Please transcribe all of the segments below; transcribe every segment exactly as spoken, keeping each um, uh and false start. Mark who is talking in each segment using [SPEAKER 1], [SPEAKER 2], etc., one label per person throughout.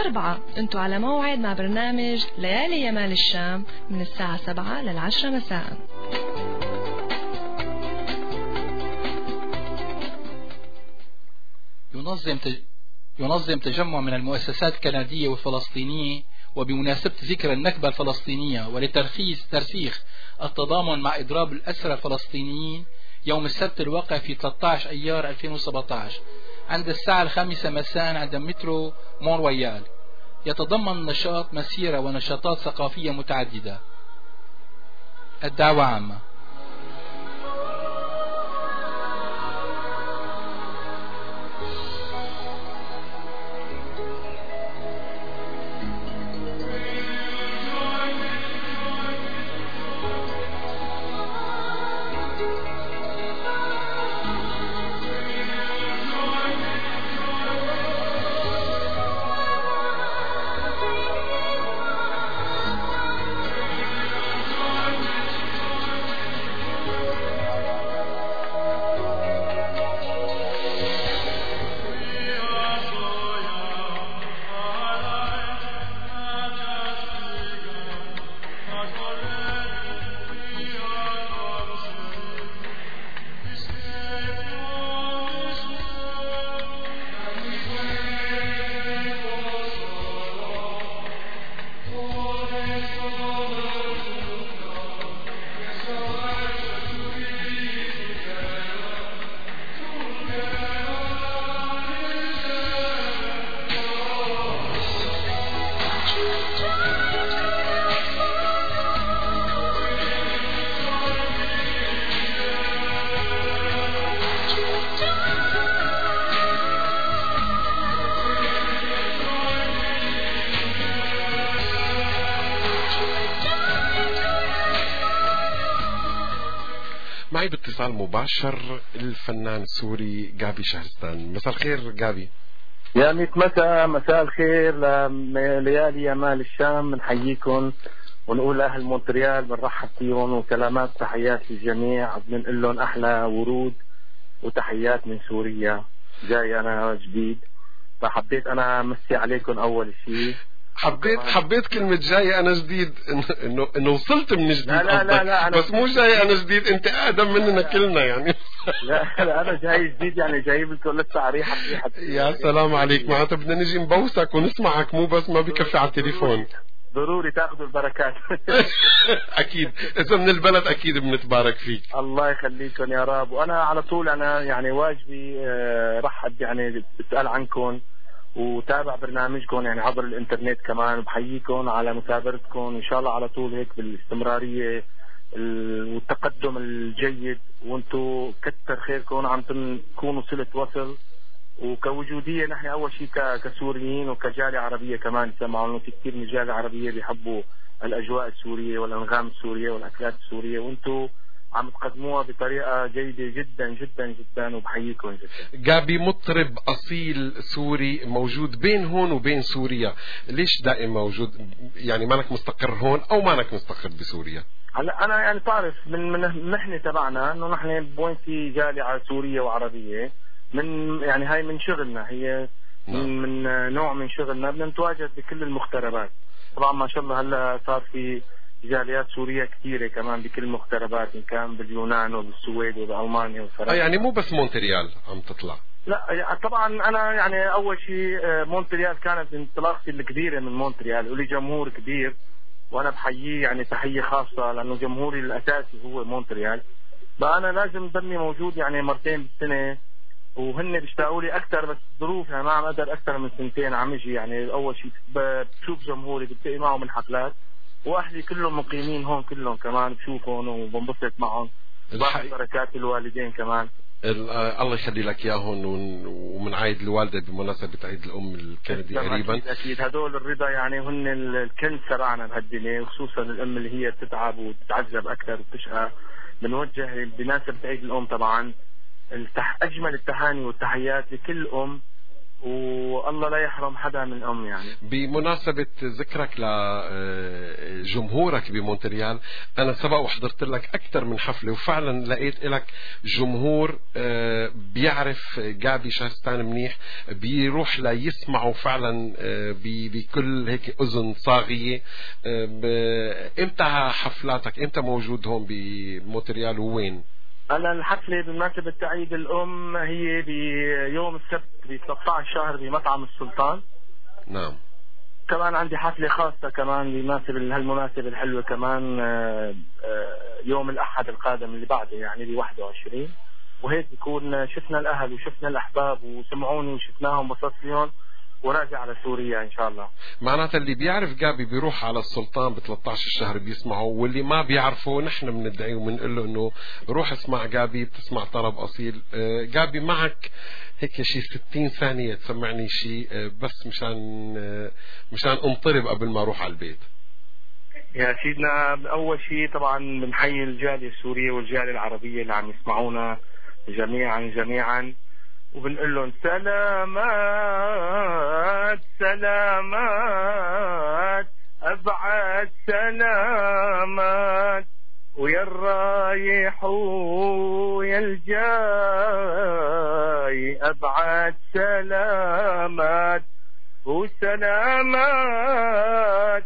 [SPEAKER 1] الأربعة انتوا على موعد مع برنامج ليالي يمال الشام من الساعة سبعة للعشرة مساء.
[SPEAKER 2] ينظم ينظم تجمع من المؤسسات الكندية والفلسطينية وبمناسبة ذكرى النكبة الفلسطينية ولترخيص ترسيخ التضامن مع إضراب الأسرى الفلسطينيين يوم السبت الواقع في ثلاثة عشر أيار ألفين وسبعة عشر عند الساعة الخامسة مساء عند مترو مونرويال. يتضمن النشاط مسيرة ونشاطات ثقافية متعددة. الدعوة عامة.
[SPEAKER 3] معي باتصال مباشر الفنان السوري جابي شهرستان. مساء الخير جابي.
[SPEAKER 4] يا ميت مساء مساء الخير لليالي يمال الشام. بنحييكم ونقول لأهل مونتريال بنرحب فيهم وسلامات تحيات للجميع. بنقول لهم أحلى ورود وتحيات من سوريا. جاي أنا جديد فحبيت أنا أمسي عليكم أول شيء.
[SPEAKER 3] حبيت حبيت كلمة جاي أنا جديد إنه إنه وصلت من جديد.
[SPEAKER 4] لا لا لا, لا
[SPEAKER 3] بس مو جاي أنا جديد، أنت أقدم مننا كلنا يعني.
[SPEAKER 4] لا لا أنا جاي جديد يعني جايب لكم لسه ريحة ريحة.
[SPEAKER 3] يا سلام عليك، معناتها بدنا نجي نبوسك ونسمعك، مو بس ما بكفي على التليفون.
[SPEAKER 4] ضروري تاخذوا البركات.
[SPEAKER 3] أكيد إذا من البلد أكيد بنتبارك فيك.
[SPEAKER 4] الله يخليكم يا رب. وأنا على طول أنا يعني واجبي رحب يعني بسأل عنكم وتابع برنامجكم يعني عبر الانترنت كمان. بحييكم على مثابرتكم وان شاء الله على طول هيك بالاستمراريه والتقدم الجيد، وانتم كتر خيركم عم تكونوا صله وصل وكوجوديه. نحن اول شيء كسوريين وكجاليه عربيه كمان سمعوا انه في كثير من الجاليه العربيه بيحبوا الاجواء السوريه والانغام السوريه والاكلات السوريه، وانتم عم تقدموها بطريقة جيدة جدا جدا جدا وبحييكم جدا.
[SPEAKER 3] جابي مطرب أصيل سوري موجود بين هون وبين سوريا، ليش دائم موجود؟ يعني مانك مستقر هون أو مانك مستقر بسوريا؟
[SPEAKER 4] هلا أنا يعني تعرف من من المحنة تبعنا إنه نحن بوينتي جالية سورية وعربية، من يعني هاي من شغلنا، هي من, من نوع من شغلنا بدنا نتواجد بكل المغتربات. طبعا ما شاء الله هلا صار في جاليات سورية كثيرة كمان بكل المغتربات، إن كان باليونان وبالسويد وبألمانيا وفرنسا.
[SPEAKER 3] يعني مو بس مونتريال عم تطلع.
[SPEAKER 4] لا يعني طبعا أنا يعني أول شيء مونتريال كانت انطلاقتي الكبيرة من مونتريال، ولي جمهور كبير وأنا بحييه يعني تحية خاصة لأنه جمهوري الأساسي هو مونتريال. فأنا لازم ضلني موجود يعني مرتين بالسنة، وهن بيشتاقوا لي أكثر بس ظروف يعني ما عم أقدر أكثر من سنتين عم أجي. يعني أول شيء بشوف جمهوري بتلاقي معهم الحفلات، واهلي كلهم مقيمين هون كلهم كمان بشوفهم وبنبسط معهم. باخذ بركات الوالدين كمان.
[SPEAKER 3] الله يخلي لك اياهم، ومنعيد الوالده بمناسبه عيد الام الكندي قريبا.
[SPEAKER 4] اكيد اكيد هدول الرضا يعني هن الكنز تبعنا بهالدنيا، وخصوصا الام اللي هي بتتعب وتتعذب اكثر وبتشقى. بنوجه بمناسبه عيد الام طبعا التح... اجمل التهاني والتحيات لكل ام، والله لا يحرم حدا من أم. يعني
[SPEAKER 3] بمناسبة ذكرك لجمهورك بمونتريال، أنا سبق وحضرت لك أكثر من حفلة وفعلا لقيت لك جمهور بيعرف جابي شهستان منيح بيروح ليسمعوا فعلا بكل هيك أذن صاغية. امتى حفلاتك؟ امتى موجود هون بمونتريال ووين؟
[SPEAKER 4] أنا الحفلة بمناسبة عيد الأم هي بيوم السبت ب ثلاثة عشر شهر بمطعم السلطان.
[SPEAKER 3] نعم.
[SPEAKER 4] كمان عندي حفلة خاصة كمان بمناسبة هالمناسبة الحلوة كمان يوم الأحد القادم اللي بعده يعني ب واحد وعشرين، وهيك بيكون شفنا الأهل وشفنا الأحباب وسمعوني وشفناهم وبسطت فيهم وراجع على سوريا إن شاء الله.
[SPEAKER 3] معناتها اللي بيعرف جابي بيروح على السلطان ب ثلاثة عشر الشهر بيسمعه، واللي ما بيعرفه نحن بندعيه وبنقول له إنه روح اسمع جابي، بتسمع طرب أصيل. جابي معك هيك شيء ستين ثانية تسمعني شيء بس مشان مشان انطرب قبل ما اروح على البيت.
[SPEAKER 4] يا سيدنا أول شيء طبعا بنحيي الجالية السورية والجالية العربية اللي عم يسمعونا جميعا جميعا، وبنقول لهم سلامات سلامات أبعد سلامات، ويا الرايح ويا الجاي أبعد سلامات، وسلامات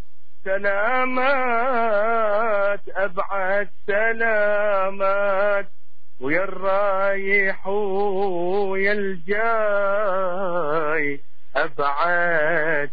[SPEAKER 4] سلامات أبعد سلامات، ويا الرايح ويا الجاي أبعد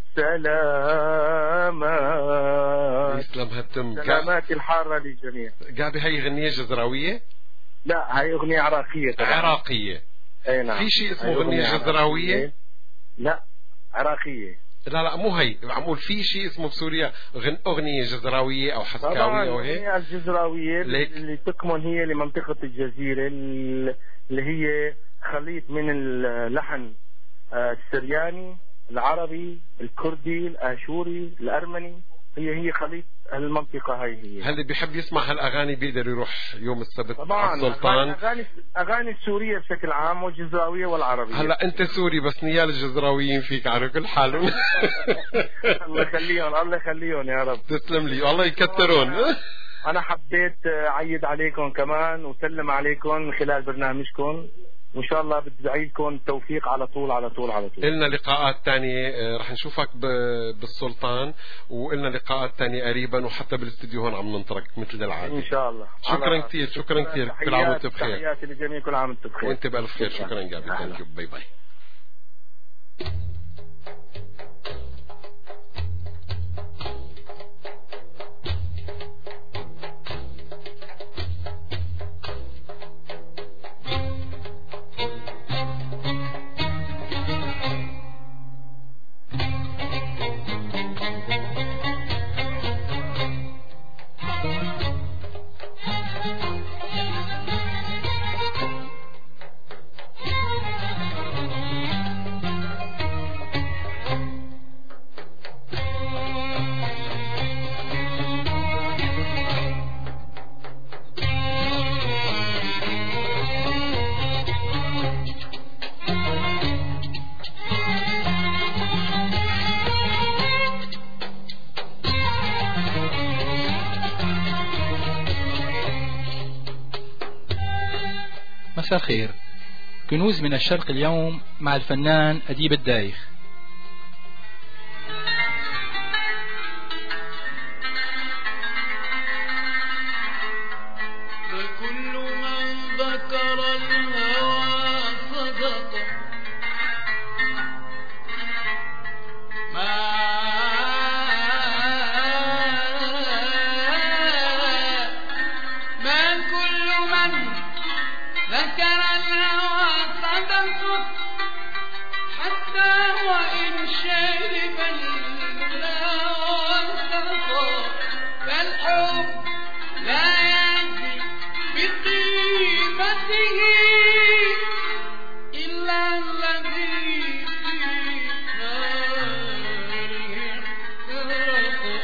[SPEAKER 4] سلامات.
[SPEAKER 3] يسلم هالتم.
[SPEAKER 4] سلامات الحارة للجميع.
[SPEAKER 3] جابي هي غنية جزراوية؟
[SPEAKER 4] لا هي أغنية عراقية طبعا.
[SPEAKER 3] عراقية.
[SPEAKER 4] أي نعم.
[SPEAKER 3] في شيء اسمه غنية جزراوية؟
[SPEAKER 4] لا عراقية.
[SPEAKER 3] لا لا مو هي، عمول في شيء اسمه بسوريا غن... أغنية جزراوية أو حسكاوية أو هيك.
[SPEAKER 4] الأغنية الجزراوية اللي تكمن هي لمنطقة الجزيرة اللي هي خليط من اللحن السرياني العربي الكردي الآشوري الأرمني، هي هي خليط المنطقة هاي هي.
[SPEAKER 3] هل اللي بيحب يسمع هالأغاني بيقدر يروح يوم السبت
[SPEAKER 4] طبعا
[SPEAKER 3] على السلطان؟
[SPEAKER 4] أغاني أغاني السورية بشكل عام والجزراوية والعربية.
[SPEAKER 3] هلا أنت سوري بس نيال الجزراويين فيك على كل حال.
[SPEAKER 4] الله يخليهم الله يخليهم يا رب.
[SPEAKER 3] تسلم لي والله يكترون.
[SPEAKER 4] أنا حبيت أعيد عليكم كمان وسلم عليكم من خلال برنامجكم، وإن شاء الله بدعي لكم التوفيق على طول على طول على طول.
[SPEAKER 3] إلنا لقاءات تانية رح نشوفك بالسلطان، وإلنا لقاءات تانية قريبا، وحتى بالاستديو هون عم ننطرك مثل العادة
[SPEAKER 4] إن شاء الله.
[SPEAKER 3] شكرا كثير شكرا كثير. كل عام وأنت بخير.
[SPEAKER 4] تحياتي للجميع، كل عام وأنت بخير.
[SPEAKER 3] وأنت بألف خير. شكرا جابي. ثانك يو. باي باي.
[SPEAKER 2] مساء الخير. كنوز من الشرق اليوم مع الفنان أديب الدايخ.
[SPEAKER 5] فكل من ذكر الهوى صدق، ما ما كل من ذكر الهوى صدق، حتى وإن شرب الهوى صدق، فالحب لا يأتي بقيمته إلا الذي في ناره احترق.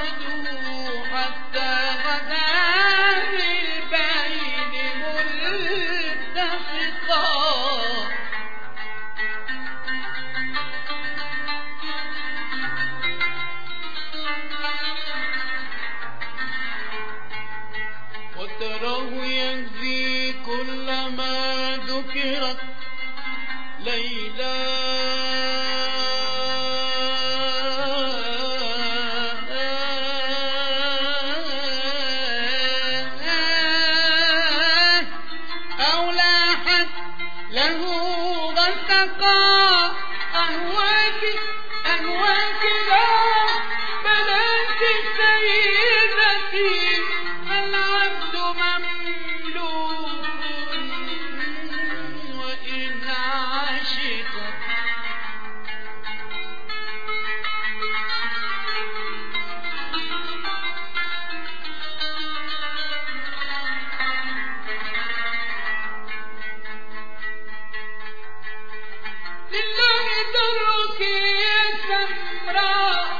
[SPEAKER 5] وتراه يهدي كلما ذكرت ليلى أو لاحت له غسقا أهواك أهواك لا بل أنت سيدتي العبد مملوك وإن عاشق لله درك يا سمراء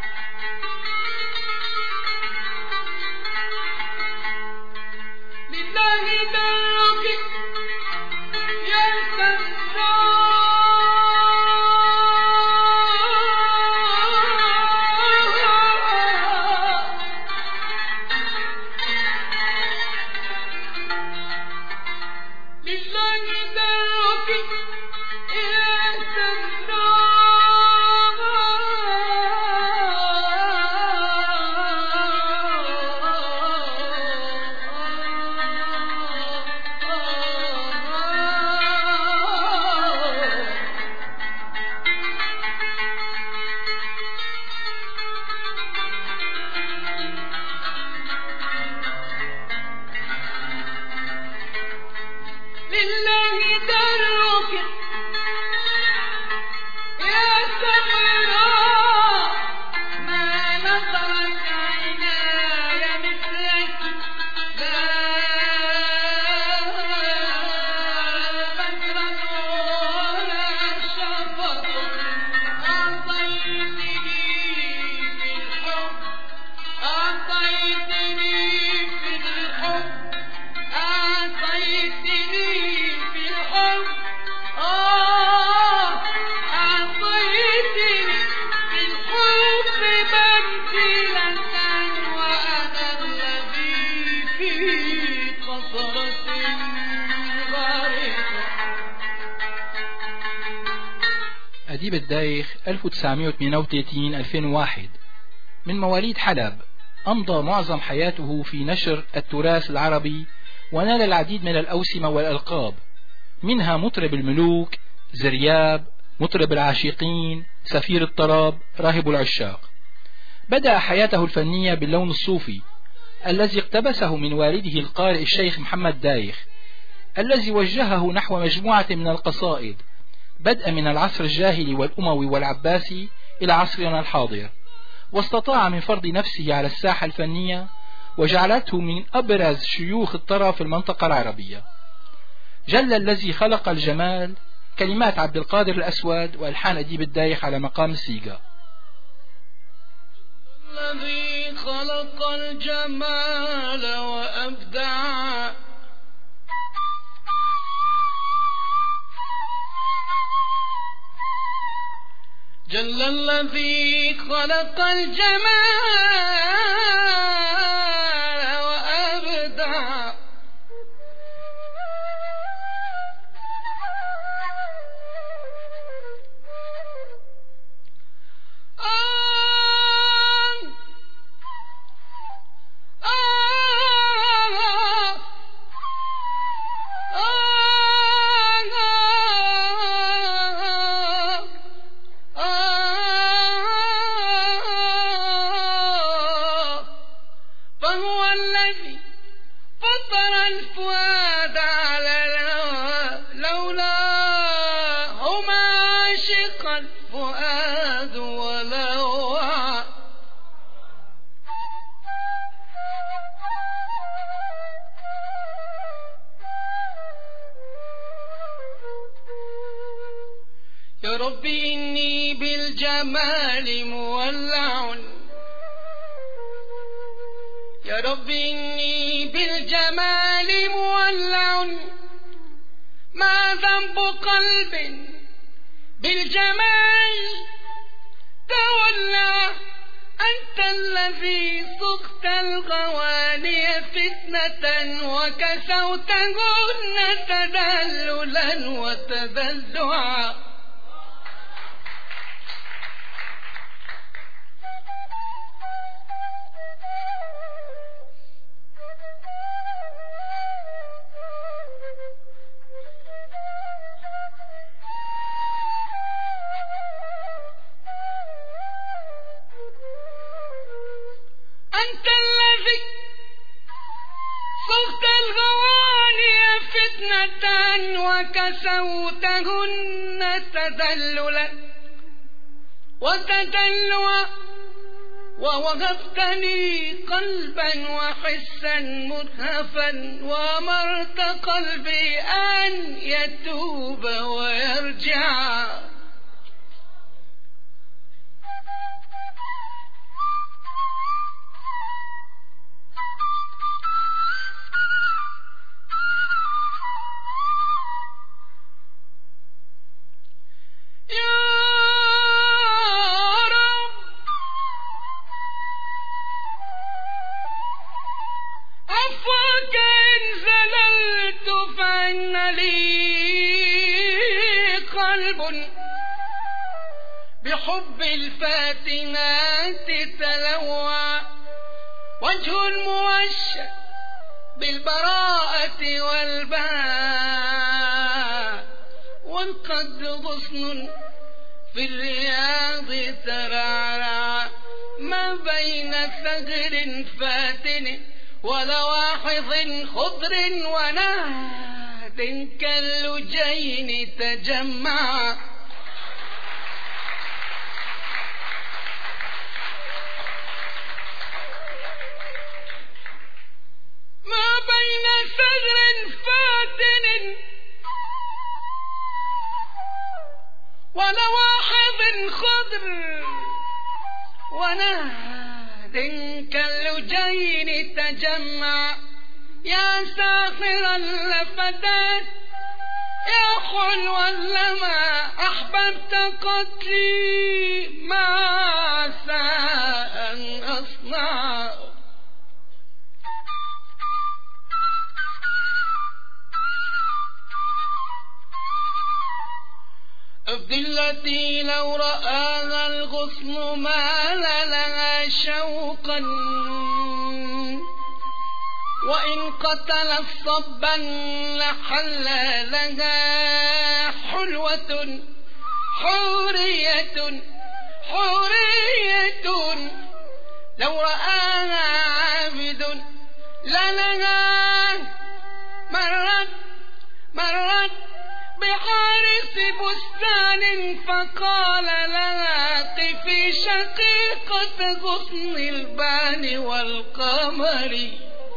[SPEAKER 5] لله درك يا سمراء لله درك يا سمراء لله درك يا سمراء ما نظرت عيناي مثلك لا بدرا ولا شفقا أعطيتني في الحب أعطيتني في الحب أعطيتني في الحب آه أعطيتني في الحب منزلة وأنا الذي في قطرة غارق.
[SPEAKER 2] أديب الدايخ ألف وتسعمائة وثمانية وثلاثين ألفين وواحد، من مواليد حلب، أمضى معظم حياته في نشر التراث العربي ونال العديد من الأوسمة والألقاب، منها مطرب الملوك، زرياب، مطرب العاشقين، سفير الطرب، راهب العشاق. بدأ حياته الفنية باللون الصوفي الذي اقتبسه من والده القارئ الشيخ محمد دايخ، الذي وجهه نحو مجموعة من القصائد بدءا من العصر الجاهلي والأموي والعباسي إلى عصرنا الحاضر، واستطاع من فرض نفسه على الساحة الفنية وجعلته من أبرز شيوخ الطرب في المنطقة العربية. جل الذي خلق الجمال، كلمات عبد القادر الأسود وألحان أديب الدايخ على مقام السيجا.
[SPEAKER 5] الذي خلق الجمال وأبدع جل الذي خلق الجمال وأبدع فهو الذي فطر الفؤاد على الهوى لولاه ما عشق الفؤاد ولوى يا ربي إني بالجمال مولع يا رب إني بالجمال مولع، ما ذنب قلب بالجمال تولع؟ أنت الذي سقت الغواني فتنة وكسوتهن تدللا وتدلعا. أنت الذي صغت الغواني فتنة وكسوتهن تدللا وتدلعا، ووهبتني قلبا وحسا مرهفا، وأمرت قلبي أن يتوب ويرجع. بحب الفاتنات تلوى، وجه موشى بالبراءة والباء، وانقد غصن في الرياض ترعرع، ما بين ثغر فاتن ولواحظ خضر ونهد كاللجين تجمع. ما بين ثغر فاتن ولواحظ خضر ونهد كاللجين تجمع. يا ساخر اللفتات يا حلو لما أحببت قتلي، ما عسى أن أصنع. التي لو رآها الغصن مال لها شوقا، وإن قتل صبا لحل لها حلوة حورية حورية. لو رآها عابد للها مرت مرت بحارس بستان، فقال لها قفي شقيقة غصن البان والقمر.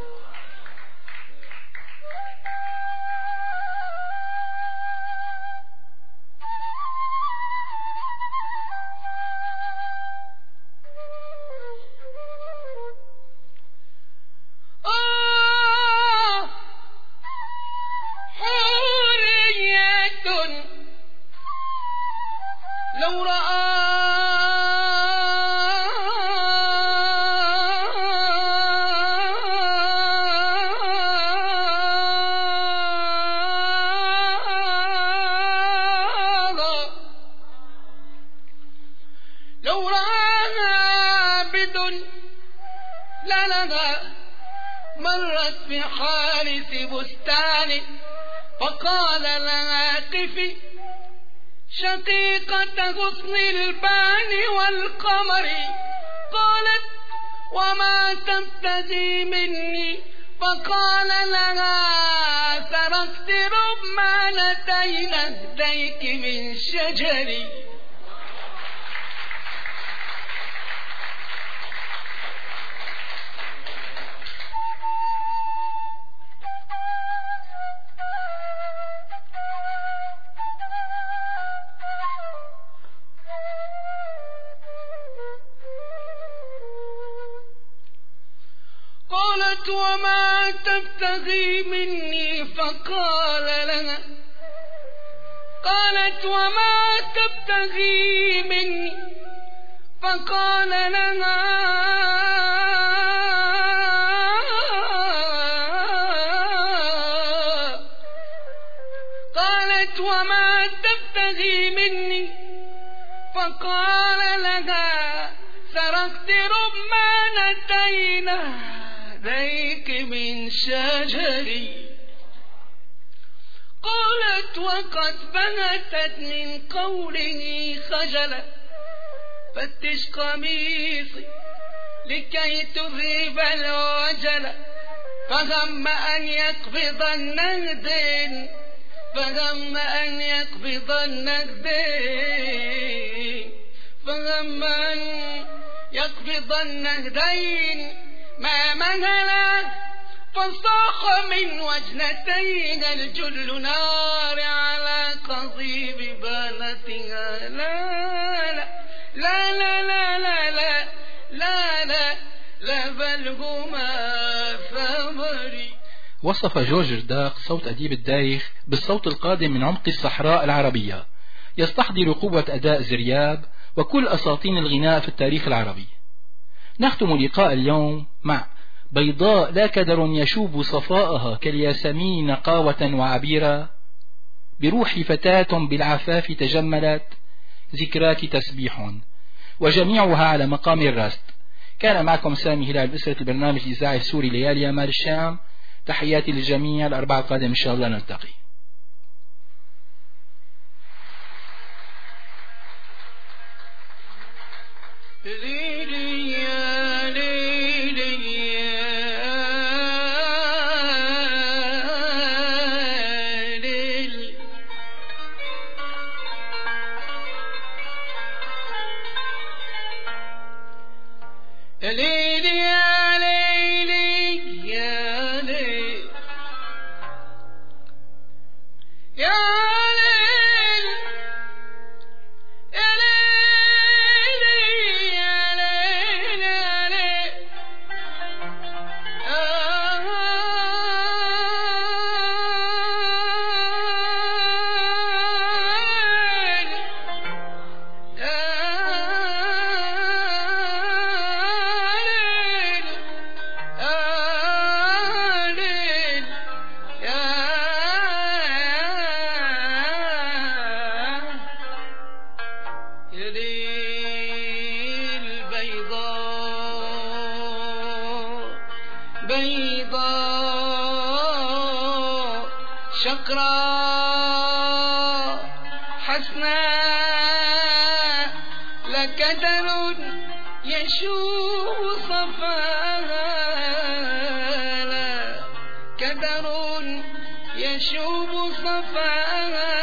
[SPEAKER 5] لو رآها عابد للها مرت بحارس بستان، فقال لها قفي شقيقة غصن البان والقمر. قالت وما تبتغي مني؟ فقال لها تركت رمانتين اهديك من شجري. قال قالت وما تبتغي مني فقال لها قالت وما تبتغي مني فقال لها قالت وما تبتغي مني فقال لها سرقت رمانتين ذيك من شجري. قالت وقد بهتت من قوله خجلا فتش قميصي لكي تذهب الوجل فهم أن يقبض النقدين فهم أن يقبض النقدين فهم أن يقبض النقدين ما مهلا فصاخ من وجنتين الجل نار على قضيب بنتها لا لا لا لا لا لا لا لا لا بل هما ثمري.
[SPEAKER 2] وصف جورج رداق صوت أديب الدايخ بالصوت القادم من عمق الصحراء العربية يستحضر قوة أداء زرياب وكل أساطين الغناء في التاريخ العربي. نختم لقاء اليوم مع بيضاء لا كدر يشوب صفاءها كالياسمين نقاوة وعبيرة بروح فتاة بالعفاف تجملت ذكراك تسبيح وجميعها على مقام الرست. كان معكم سامي هلال بأسرة البرنامج الإذاعي السوري ليالي مال الشام. تحياتي للجميع. الأربعاء القادم إن شاء الله نلتقي.
[SPEAKER 5] بيضاء شقراء حسناء لكدر يشوب صفاها لا كدر يشوب صفاها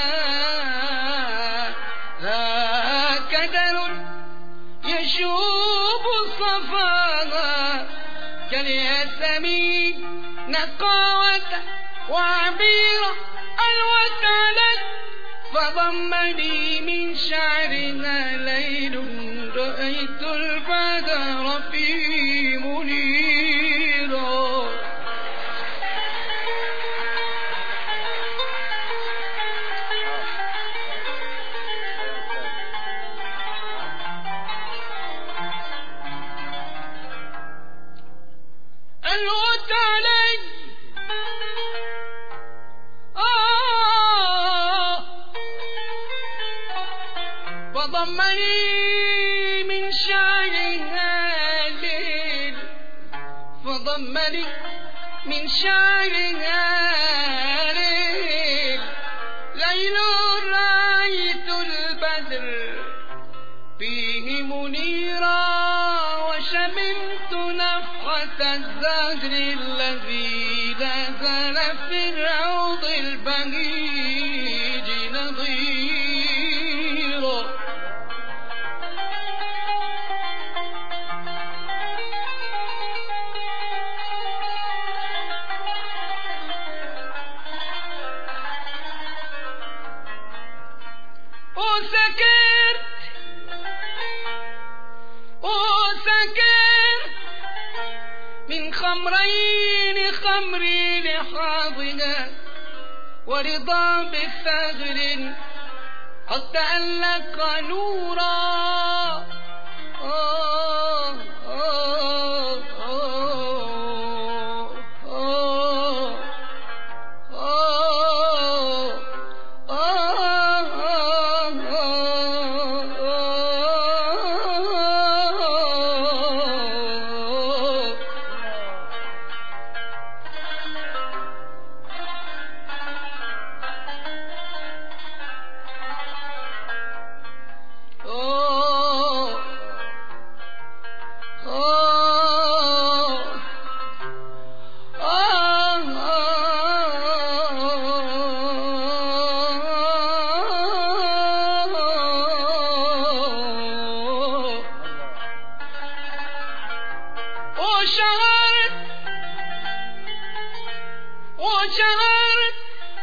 [SPEAKER 5] لا كدر يشوب صفاها كالياسمين نقاوة وعبيرة الوتلت فضمني من شعرها ليل رأيت البدر في منيرا. فضمني من شعرها ليل فضمني من شعرها ليل ليل رأيت البدر فيه منيرا وشممت نفحة الزهر الذي نزل في الروض البهيج نظيرا. وسكرت وسكرت من خ خمرين خمرين حاضنا ورضا بثغر قد تألق نورا. آه آه آه آه وشعرت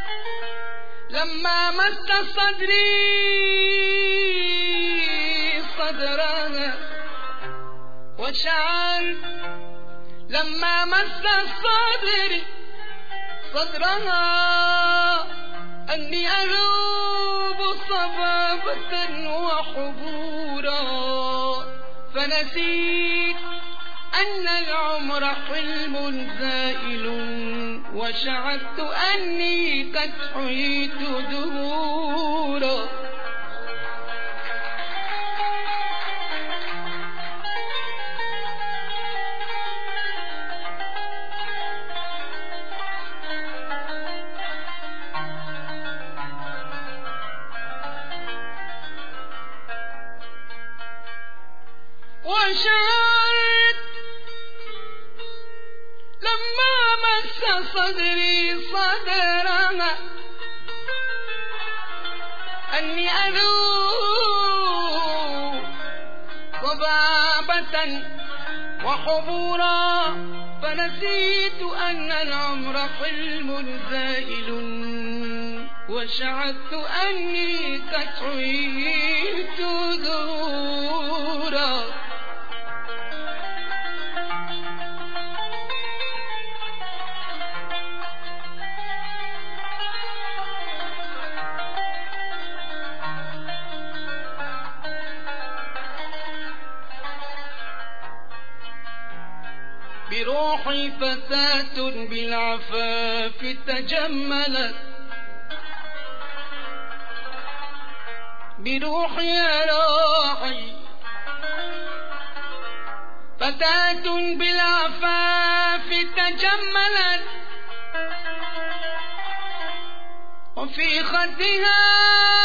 [SPEAKER 5] لما مس صدري صدرها، وشعرت لما مس صدري صدرها أني أذوب صبابة وحبورا، فنسيت أن العمر حلم زائل، وشعرت أني قد حييت دهورا. وشعرت لما مس صدري صدرها أني أذوب صبابة وحبورا، فنسيت أن العمر حلم زائل، وشعرت أني قد حييت دهورا. بروحي فتاة بالعفاف تجملت، بروحي يا راحي فتاة بالعفاف تجملت، وفي خدها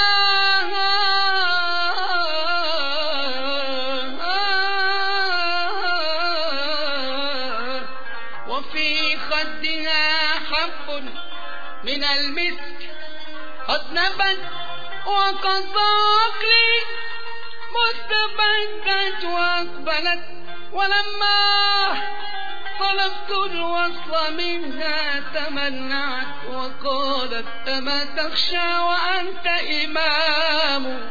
[SPEAKER 5] وفي خدها حب من المسك قد نبت، وقد ضاق لي مستبدت وأقبلت، ولما طلبت الوصل منها تمنعت وقالت أما تخشى وأنت إمام.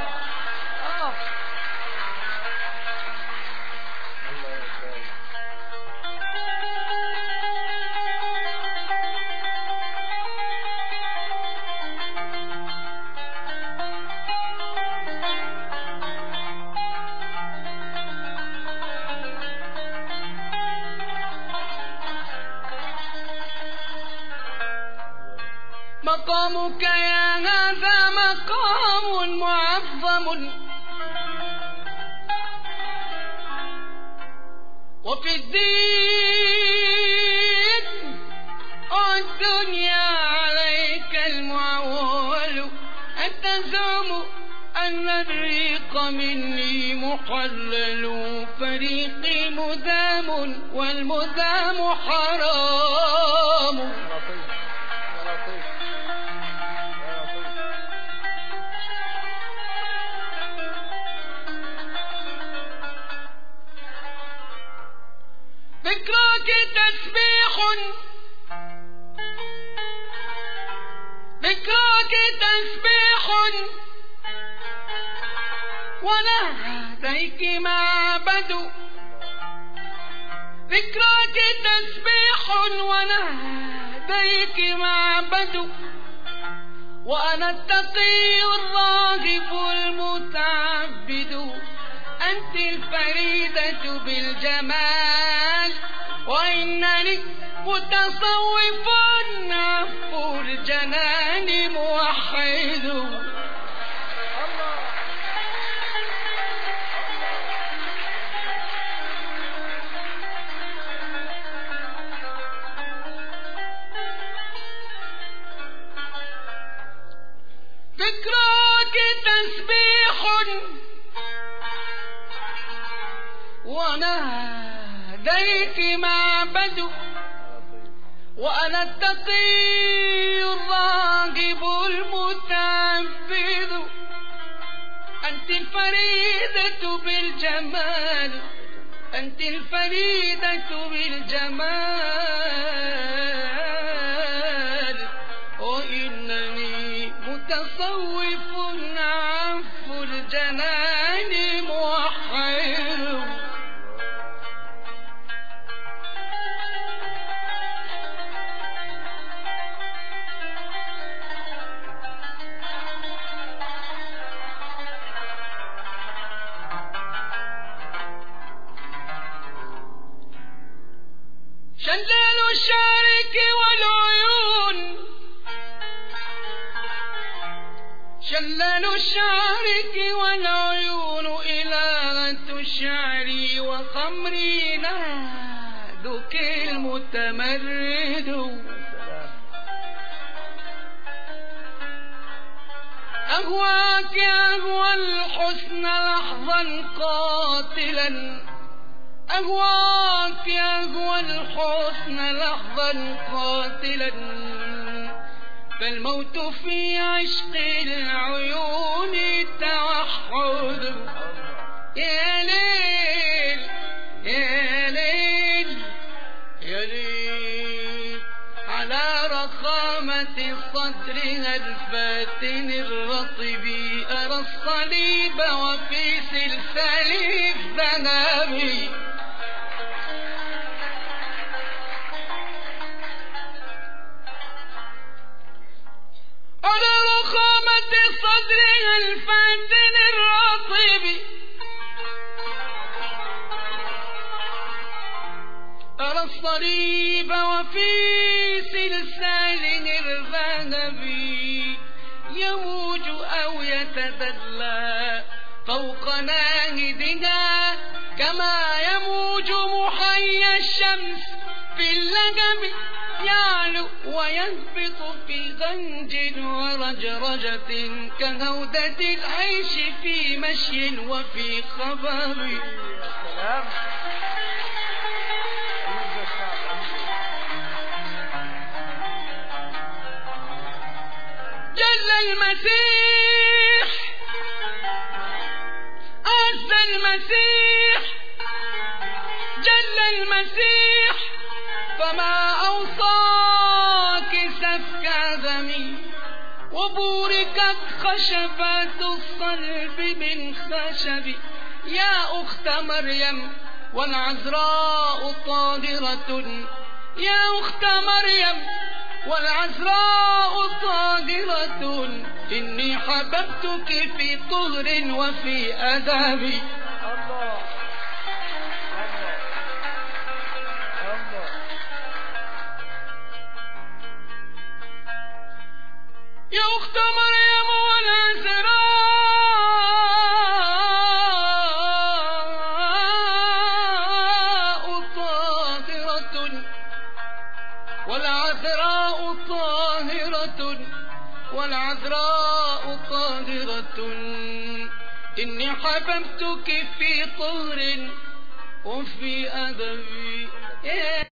[SPEAKER 5] مقامك يا هذا مقام معظم، وفي الدين والدنيا عليك المعول، أتزعم أن الريق مني محلل، فريقي مدام والمدام حرام. ذكراك تسبيح ذكراك تسبيح ولهديك معبد، ذكراك تسبيح وناديك معبد، وأنا التقي الراغب المتعبد. أنت الفريدة بالجمال، وإنني متصوف عفو الجنان موحد. ذكراك تسبيح وناديك معبد، وأنا التقي الراغب المتعبد. أنت الفريدة بالجمال، أنت الفريدة بالجمال، وإنني متصوف عفو الجنان موحد. شلال الشارك والعيون، شلال الشارك والعيون إلهة الشعر وخمري نادك المتمرد. أهواك أهوى الحسن لحظا قاتلا، أهواك أهوى الحسن لحظا قاتلا، فالموت في عشق العيون توحد. يا ليل يا ليل يا ليل على رخامة صدرها الفاتن الرطب، أرى الصليب وفي سلسال الذنب. على رخامة صدرها الفاتن الرطب، أرى الصليب وفي سلسال الذهب، يموج أو يتدلى فوق ناهدها، كما يموج محيا الشمس في اللجم، يعلو ويهبط في غنج ورجرجة، كهودة العيش في مشي وفي خبر. جل المسيح عز المسيح، جل المسيح فما أوصاك سفك دمي، وبوركت خشبات الصلب من خشب. يا أخت مريم والعذراء طاهرة، يا أخت مريم والعذراء طاهرة، إني حببتك في طهر وفي أدب. الله يا أخت مريم والعذراء طاهرة، والعذراء طاهرة، والعذراء طاهرة، إني حببتك في طهر وفي أدب.